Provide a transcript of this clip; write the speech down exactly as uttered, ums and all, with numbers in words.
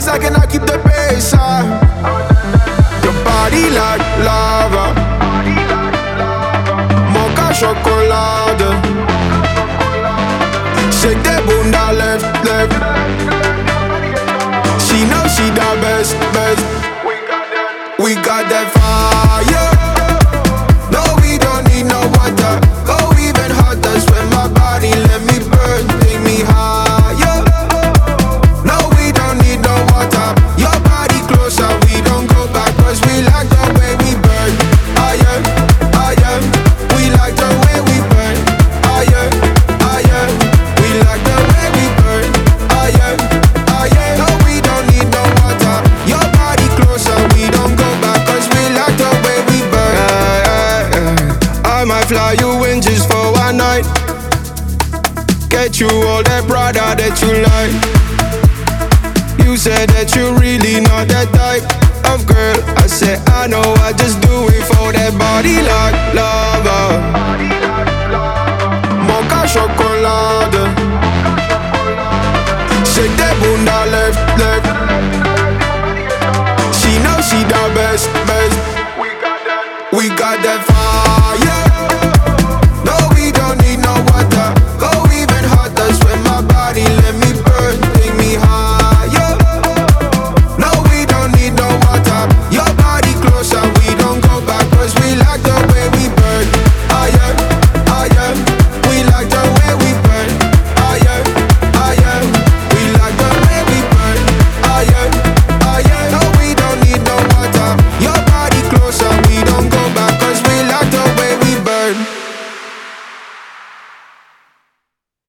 I cannot keep the pace high. Your body like lava, mocha chocolate. Shake that bunda left, left. She know she the best, best. We got that fire. No, we don't need no water. Go even hotter, sweat my body, let me burn, take me higher. No, we don't need no water. Your body closer, we don't go back, cause we like the way we burn. I am, I am. We like the way we burn. I am, I am. We like the way we burn. I am, I am. No, we don't need no water. Your body closer, we don't go back, cause we like the way we burn. Yeah, yeah, yeah. I might fly you in just for one night. Get you all that Prada that you like. You said that you really not that type of girl. I said I know, I just do it for that body like lava, mocha chocolate.